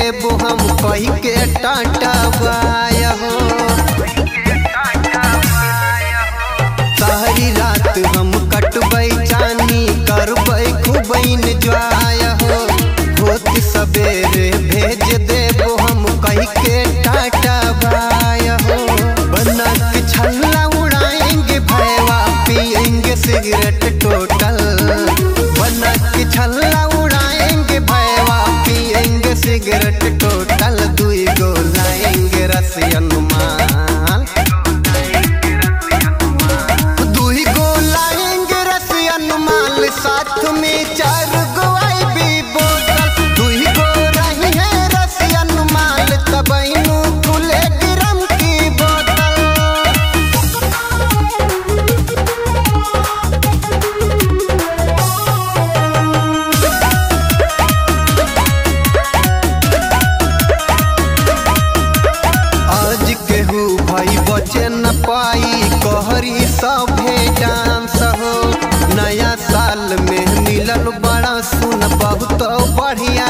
देबो हम कही के टाटा बाय हो। सारी रात हम कटबै चानी करबै खूब एंजॉय हो। होत सवेरे भेज देबो हम कही के टाटा बाय हो। बना के छल्ला उड़ाएंगे भैया पिएंगे सिगरेट टोटल। बना के छल्ला उड़ाएंगे भैया पिएंगे सिगरेट टोटल। दुई गो लाएंगे रसियन माल। दुई गो लाएंगे रसियन माल साथ में 4 गो आईबी बोतल। दुई गो रही है रसियन माल तब इनू खुले गिरम की बोतल। आज केहू भाई बचे न पाई कहरी सभे डांस हो। नया साल में मिलल बड़ा सुन बहुत बढ़िया